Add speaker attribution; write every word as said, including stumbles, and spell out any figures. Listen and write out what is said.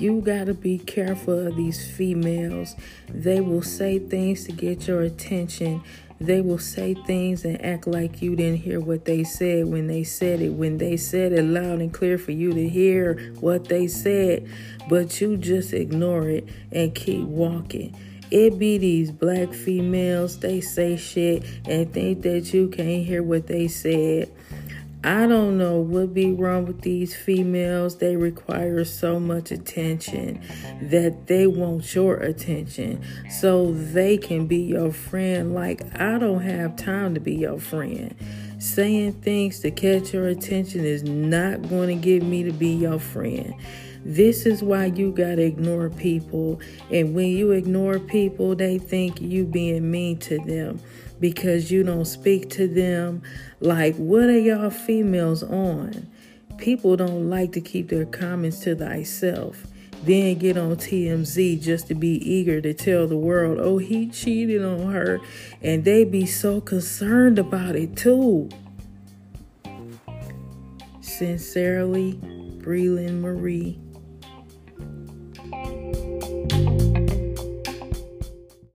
Speaker 1: You got to be careful of these females. They will say things to get your attention. They will say things and act like you didn't hear what they said when they said it. When they said it loud and clear for you to hear what they said. But you just ignore it and keep walking. It be these black females, they say shit and think that you can't hear what they said. I don't know what be wrong with these females. They require so much attention that they want your attention so they can be your friend. Like, I don't have time to be your friend. Saying things to catch your attention is not going to get me to be your friend. This is why you gotta ignore people. And when you ignore people, they think you being mean to them because you don't speak to them. Like, what are y'all females on? People don't like to keep their comments to thyself. Then get on T M Z just to be eager to tell the world, oh, he cheated on her. And they be so concerned about it too. Sincerely, Breland Marie.